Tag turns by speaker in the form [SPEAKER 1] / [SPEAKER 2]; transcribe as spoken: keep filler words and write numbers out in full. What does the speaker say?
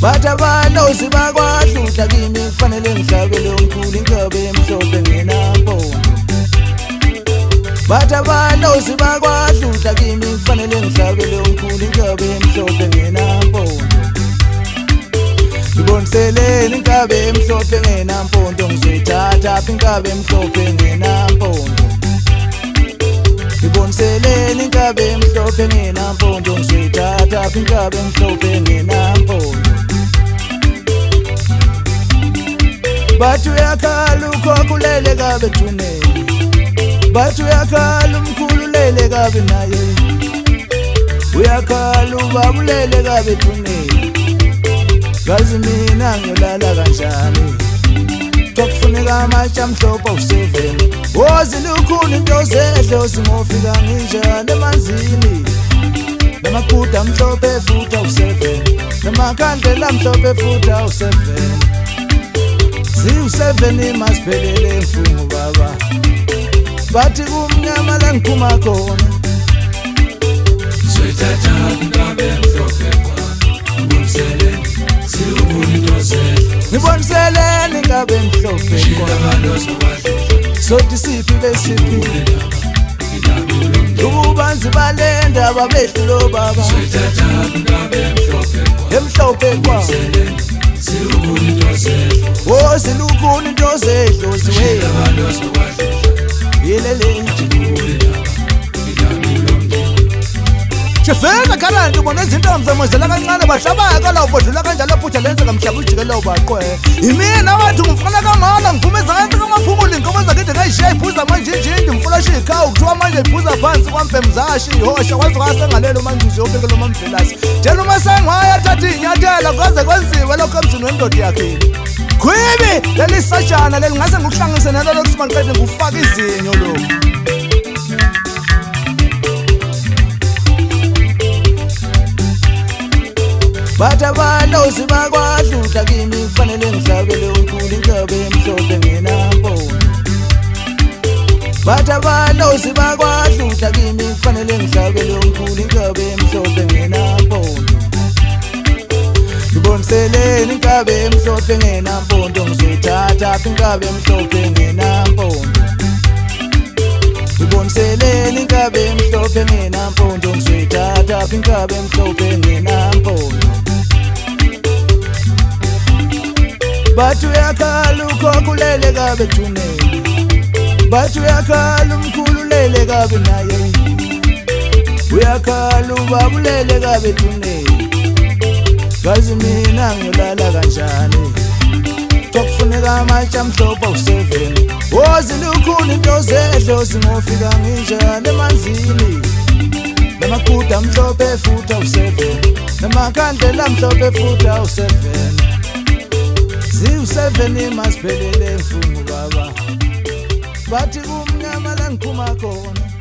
[SPEAKER 1] bathi abalozi bakwahlutha kimi kufanele ngihlabele omkhulu inkabe emhlophe ngenampondo. Bathi abalozi bakwahlutha kimi kufanele ngihlabele omkhulu inkabe emhlophe ngenampondo. Ngiboniseleni inkabe emhlophe ngenampondo ngizoyithatha apha inkabe emhlophe ngenampondo. Ngiboniseleni inkabe emhlophe ngenampondo ngizoyithatha apha inkabe emhlophe ngenampondo. Bathi uyakhala ukhokhulele kabe thuneni, bathi uyakhala umkhululele kabe naye, uyakhala ubabulele kabe thuneni. Kazi mina ngiyolala kanjani kufuneka amatshe amhlophe awu-seven. Wozilukhuni into zedlo singofika nginjani emanzini, namaqhuda amhlophe futhi awu-seven, namakhandlela amhlophe futhi awu-seven. Ziwu-seven masiphelele mfungu baba, bathi kumnyama la ngiphuma khona.
[SPEAKER 2] Soyithatha inkabe emhlophe kwa ngiboniseleni silukhuni into zedlo.
[SPEAKER 1] Ngiboniseleni inkabe emhlophe kwa sothi siphi besiphi ububanzi balenda ababehlulo baba.
[SPEAKER 2] Soyithatha inkabe emhlophe kwa
[SPEAKER 1] emhlophe kwa
[SPEAKER 2] silukhuni into zedlo.
[SPEAKER 1] Oh silukhuni into zedlo ziwe yelele Chefena kanti ubona izinto mzamozela kancane bahlabaya kala ubodlula kanjalo phutha lenze kamhlaba ujikela ubaqwe. Imina wathi ngifuna kamala ngiphumeza kanti kamaphumuli inkomo zakhe ngayishiya iphuza manje njindi mfulashe ikhawu kuthiwa manje iphuza phansi kwampemzashi ihosha kwazi kwasengalelo manzuzu yobekela umamvelasi. Tshela uma sengwaya thatha inyathela kwaze kwenziwe lokho emzini wendoda yakhe. Khwibi leli sajana leli ngase ngikuhlangise nalo lokusimanqede ngufaka izinyo lo. Bathi abalozi bakwahlutha kimi kufanele ngihlabele omkhulu inkabe emhlophe ngenampondo. Bathi abalozi bakwahlutha kimi kufanele ngihlabele omkhulu inkabe emhlophe ngenampondo. Ngiboniseleni inkabe emhlophe ngenampondo ngizoyithatha apha inkabe emhlophe ngenampondo. Ngiboniseleni inkabe emhlophe ngenampondo ngizoyithatha apha inkabe emhlophe ngenampondo. Bathi uyakhala ukhokhulele kabe thuneni, bathi uyakhala umkhululele kabe naye, uyakhala ubabulele kabe thuneni. Kazi mina ngiyolala kanjani kufuneka amatshe amhlophe awu-seven. Wozilukhuni into zedlo singofika nginjani emanzini, namaqhuda amhlophe futhi awu-seven, namakhandlela amhlophe futhi awu-seven. Ziwu-seven masiphelele mfungu baba, bathi kumnyama la ngiphuma khona.